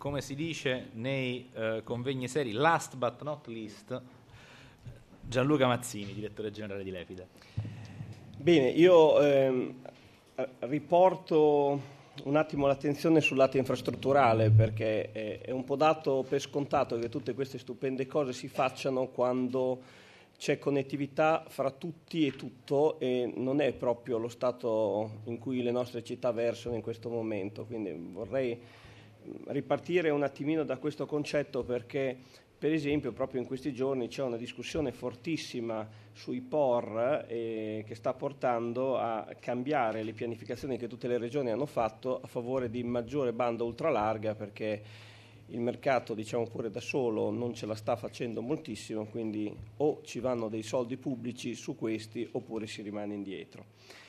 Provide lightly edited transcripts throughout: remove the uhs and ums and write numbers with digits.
come si dice nei convegni seri, last but not least, Gianluca Mazzini, direttore generale di Lepida. Bene, io riporto un attimo l'attenzione sul lato infrastrutturale, perché è un po' dato per scontato che tutte queste stupende cose si facciano quando c'è connettività fra tutti e tutto, e non è proprio lo stato in cui le nostre città versano in questo momento. Quindi vorrei ripartire un attimino da questo concetto, perché per esempio proprio in questi giorni c'è una discussione fortissima sui POR che sta portando a cambiare le pianificazioni che tutte le regioni hanno fatto a favore di maggiore banda ultralarga, perché il mercato, diciamo pure da solo, non ce la sta facendo moltissimo, quindi o ci vanno dei soldi pubblici su questi oppure si rimane indietro.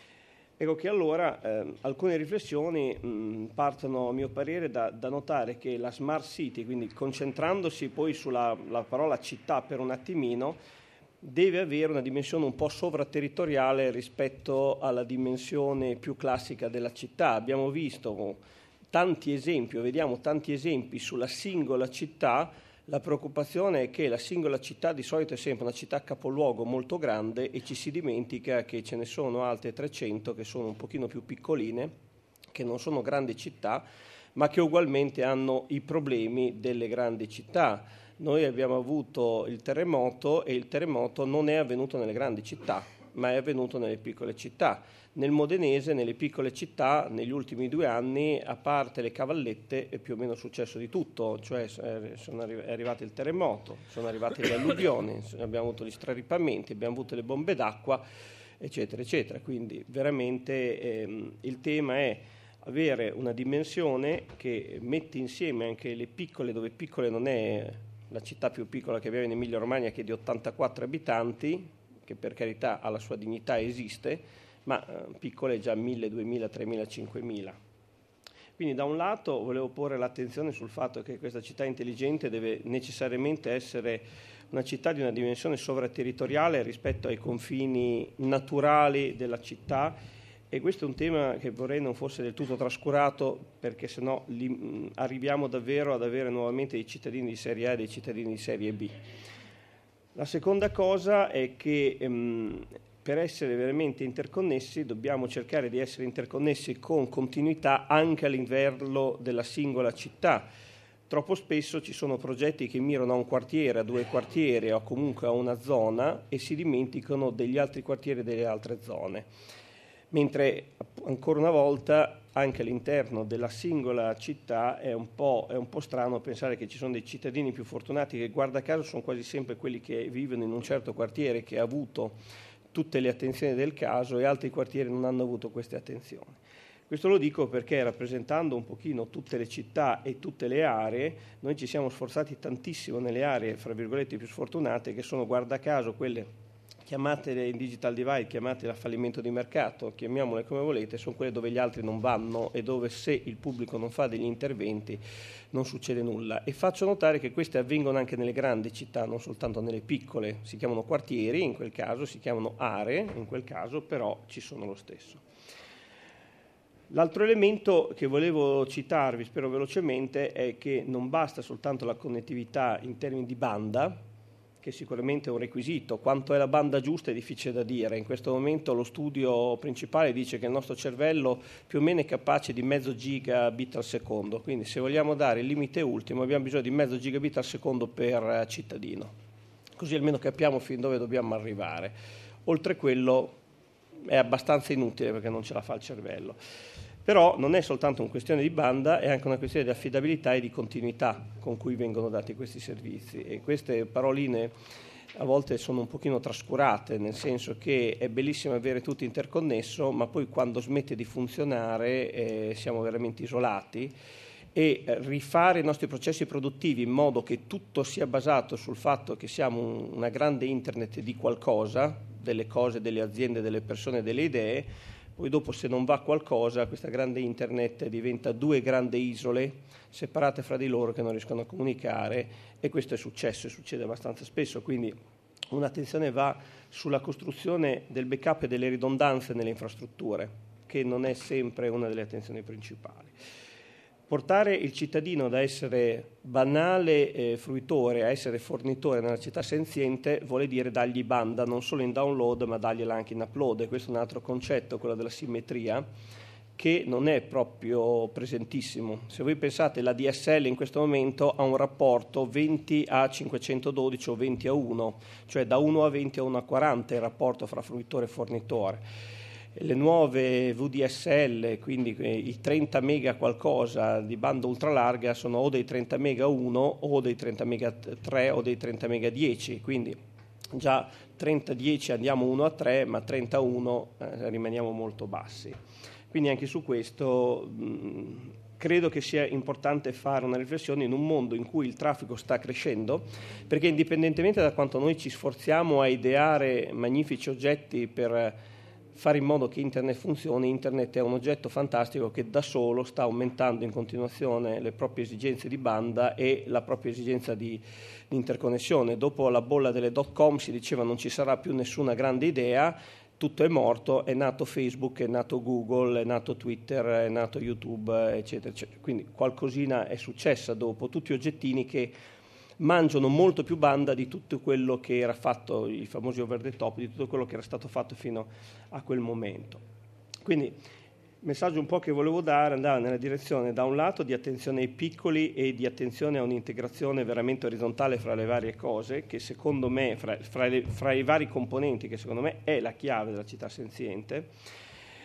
Ecco che allora alcune riflessioni partono a mio parere da notare che la Smart City, quindi concentrandosi poi sulla parola città per un attimino, deve avere una dimensione un po' sovraterritoriale rispetto alla dimensione più classica della città. Abbiamo visto tanti esempi, vediamo tanti esempi sulla singola città. La preoccupazione è che la singola città di solito è sempre una città capoluogo molto grande e ci si dimentica che ce ne sono altre 300 che sono un pochino più piccoline, che non sono grandi città, ma che ugualmente hanno i problemi delle grandi città. Noi abbiamo avuto il terremoto, e il terremoto non è avvenuto nelle grandi città, ma è avvenuto nelle piccole città. Nel modenese, nelle piccole città, negli ultimi 2 anni, a parte le cavallette, è più o meno successo di tutto, cioè è arrivato il terremoto, sono arrivate le alluvioni, abbiamo avuto gli straripamenti, abbiamo avuto le bombe d'acqua, eccetera, eccetera. Quindi veramente il tema è avere una dimensione che mette insieme anche le piccole, dove piccole non è la città più piccola che abbiamo in Emilia Romagna, che è di 84 abitanti, che per carità ha la sua dignità, esiste, ma piccole già 1.000, 2.000, 3.000, 5.000. Quindi da un lato volevo porre l'attenzione sul fatto che questa città intelligente deve necessariamente essere una città di una dimensione sovraterritoriale rispetto ai confini naturali della città, e questo è un tema che vorrei non fosse del tutto trascurato, perché sennò arriviamo davvero ad avere nuovamente dei cittadini di serie A e dei cittadini di serie B. La seconda cosa è che per essere veramente interconnessi dobbiamo cercare di essere interconnessi con continuità anche all'interno della singola città. Troppo spesso ci sono progetti che mirano a un quartiere, a 2 quartieri o comunque a una zona, e si dimenticano degli altri quartieri e delle altre zone. Mentre ancora una volta anche all'interno della singola città è un po' strano pensare che ci sono dei cittadini più fortunati che, guarda caso, sono quasi sempre quelli che vivono in un certo quartiere che ha avuto tutte le attenzioni del caso, e altri quartieri non hanno avuto queste attenzioni. Questo lo dico perché, rappresentando un pochino tutte le città e tutte le aree, noi ci siamo sforzati tantissimo nelle aree, fra virgolette, più sfortunate, che sono, guarda caso, quelle chiamatele in digital divide, chiamatele a fallimento di mercato, chiamiamole come volete, sono quelle dove gli altri non vanno e dove, se il pubblico non fa degli interventi, non succede nulla. E faccio notare che queste avvengono anche nelle grandi città, non soltanto nelle piccole. Si chiamano quartieri, in quel caso, si chiamano aree, in quel caso, però ci sono lo stesso. L'altro elemento che volevo citarvi, spero velocemente, è che non basta soltanto la connettività in termini di banda, che sicuramente è un requisito. Quanto è la banda giusta è difficile da dire. In questo momento lo studio principale dice che il nostro cervello più o meno è capace di mezzo gigabit al secondo, quindi se vogliamo dare il limite ultimo abbiamo bisogno di mezzo gigabit al secondo per cittadino, così almeno capiamo fin dove dobbiamo arrivare. Oltre quello è abbastanza inutile, perché non ce la fa il cervello. Però non è soltanto una questione di banda, è anche una questione di affidabilità e di continuità con cui vengono dati questi servizi, e queste paroline a volte sono un pochino trascurate, nel senso che è bellissimo avere tutto interconnesso, ma poi quando smette di funzionare siamo veramente isolati, e rifare i nostri processi produttivi in modo che tutto sia basato sul fatto che siamo una grande internet di qualcosa, delle cose, delle aziende, delle persone, delle idee. Poi dopo, se non va qualcosa, questa grande internet diventa 2 grandi isole separate fra di loro che non riescono a comunicare, e questo è successo e succede abbastanza spesso. Quindi un'attenzione va sulla costruzione del backup e delle ridondanze nelle infrastrutture, che non è sempre una delle attenzioni principali. portare il cittadino da essere banale fruitore a essere fornitore nella città senziente vuole dire dargli banda non solo in download ma dargliela anche in upload, e questo è un altro concetto, quello della simmetria, che non è proprio presentissimo. Se voi pensate, la DSL in questo momento ha un rapporto 20 a 512 o 20 a 1, cioè da 1 a 20 a 1 a 40 è il rapporto fra fruitore e fornitore. Le nuove VDSL, quindi i 30 mega qualcosa di banda ultralarga, sono o dei 30 mega 1 o dei 30 mega 3 o dei 30 mega 10, quindi già 30-10 andiamo 1 a 3, ma 30-1 rimaniamo molto bassi. Quindi anche su questo credo che sia importante fare una riflessione in un mondo in cui il traffico sta crescendo, perché indipendentemente da quanto noi ci sforziamo a ideare magnifici oggetti per fare in modo che Internet funzioni, Internet è un oggetto fantastico che da solo sta aumentando in continuazione le proprie esigenze di banda e la propria esigenza di interconnessione. Dopo la bolla delle .com si diceva non ci sarà più nessuna grande idea, tutto è morto, è nato Facebook, è nato Google, è nato Twitter, è nato YouTube, eccetera, eccetera. Quindi qualcosina è successa dopo, tutti oggettini che mangiano molto più banda di tutto quello che era fatto, i famosi over the top, di tutto quello che era stato fatto fino a quel momento. Quindi il messaggio un po' che volevo dare andava nella direzione, da un lato, di attenzione ai piccoli e di attenzione a un'integrazione veramente orizzontale fra le varie cose, che secondo me, fra i vari componenti, che secondo me è la chiave della città senziente,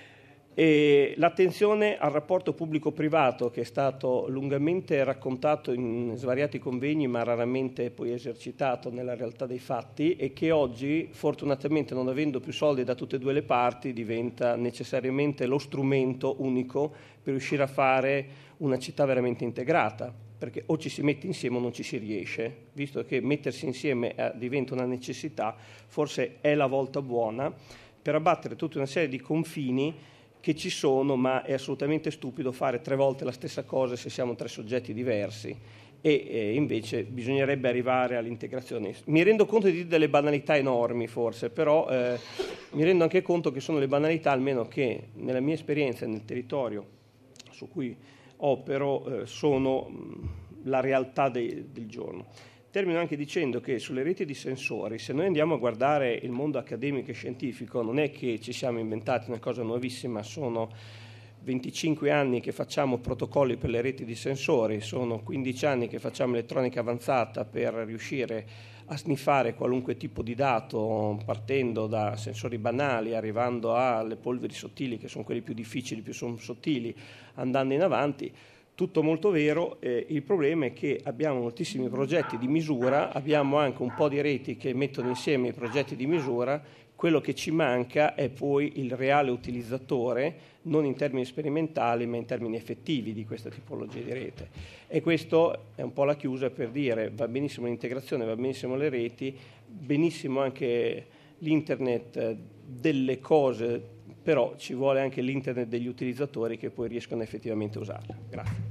e l'attenzione al rapporto pubblico-privato, che è stato lungamente raccontato in svariati convegni ma raramente poi esercitato nella realtà dei fatti, e che oggi, fortunatamente non avendo più soldi da tutte e due le parti, diventa necessariamente lo strumento unico per riuscire a fare una città veramente integrata, perché o ci si mette insieme o non ci si riesce. Visto che mettersi insieme diventa una necessità, forse è la volta buona per abbattere tutta una serie di confini che ci sono, ma è assolutamente stupido fare 3 volte la stessa cosa se siamo 3 soggetti diversi, e invece bisognerebbe arrivare all'integrazione. Mi rendo conto di delle banalità enormi forse, però mi rendo anche conto che sono le banalità, almeno che nella mia esperienza nel territorio su cui opero, sono la realtà del giorno. Termino anche dicendo che sulle reti di sensori, se noi andiamo a guardare il mondo accademico e scientifico, non è che ci siamo inventati una cosa nuovissima, sono 25 anni che facciamo protocolli per le reti di sensori, sono 15 anni che facciamo elettronica avanzata per riuscire a sniffare qualunque tipo di dato, partendo da sensori banali, arrivando alle polveri sottili, che sono quelli più difficili, più sono sottili, andando in avanti. Tutto molto vero, il problema è che abbiamo moltissimi progetti di misura, abbiamo anche un po' di reti che mettono insieme i progetti di misura, quello che ci manca è poi il reale utilizzatore, non in termini sperimentali ma in termini effettivi di questa tipologia di rete. E questo è un po' la chiusa per dire va benissimo l'integrazione, va benissimo le reti, benissimo anche l'internet delle cose, però ci vuole anche l'internet degli utilizzatori che poi riescono effettivamente a usarla. Grazie.